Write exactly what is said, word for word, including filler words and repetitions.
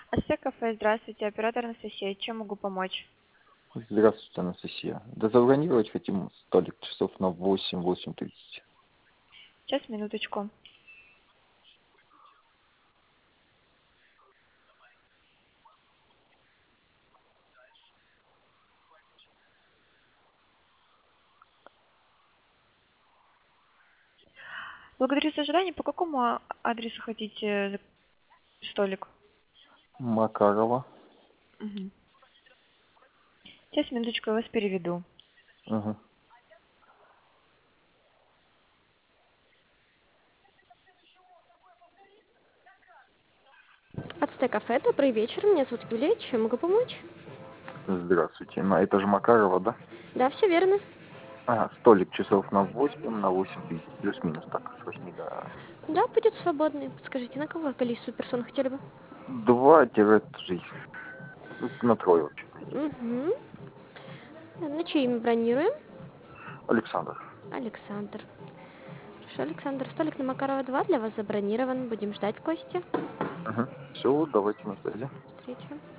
Ассе кафе, здравствуйте, оператор Анастасия, чем могу помочь? Здравствуйте, Анастасия. Да забронировать хотим столик часов на восемь, восемь тридцать. Сейчас, минуточку. Благодарю за ожидание. По какому а- адресу хотите за- столик? Макарова. Мгм. Сейчас, минуточку, я вас переведу. Угу. Ацте кафе, добрый вечер, меня зовут Юлия, чем могу помочь? Здравствуйте. На, это же Макарова, да? Да, все верно. Ага, столик часов на восемь, на восемь тридцать. Плюс-минус так, с восьми до... Да, будет свободный. Подскажите, на какое количество персон хотели бы? Два-три. Ну, на трое вообще. Угу. На чье имя бронируем? Александр. Александр. Хорошо, Александр, столик на Макарова два для вас забронирован. Будем ждать в гости. Угу. Все, давайте на связи. Встреча.